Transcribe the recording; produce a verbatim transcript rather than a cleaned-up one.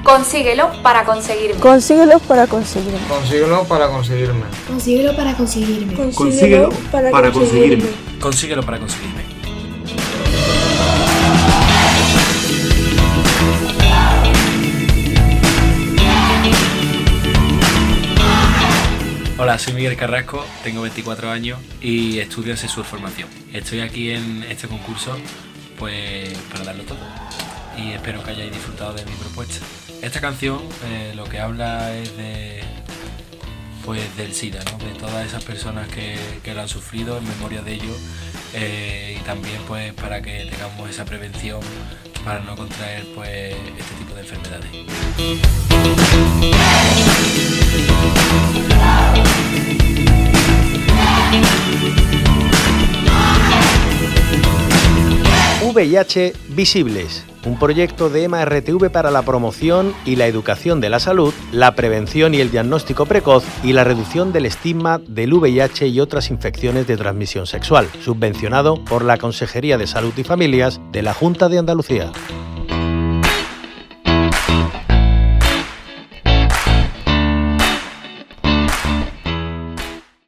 Consíguelo para conseguirme. Consíguelo para conseguirme. Consíguelo para conseguirme. Consíguelo para conseguirme. Consíguelo para, para conseguirme. Consíguelo para conseguirme. Hola, soy Miguel Carrasco, tengo veinticuatro años y estudio en Sexual Formación. Estoy aquí en este concurso pues para darlo todo y espero que hayáis disfrutado de mi propuesta. Esta canción eh, lo que habla es de pues del SIDA, ¿no? De todas esas personas que, que lo han sufrido, en memoria de ellos eh, y también pues para que tengamos esa prevención para no contraer pues este tipo de enfermedades. V I H Visibles, un proyecto de EMA R T V para la promoción y la educación de la salud, la prevención y el diagnóstico precoz y la reducción del estigma del V I H y otras infecciones de transmisión sexual, subvencionado por la Consejería de Salud y Familias de la Junta de Andalucía.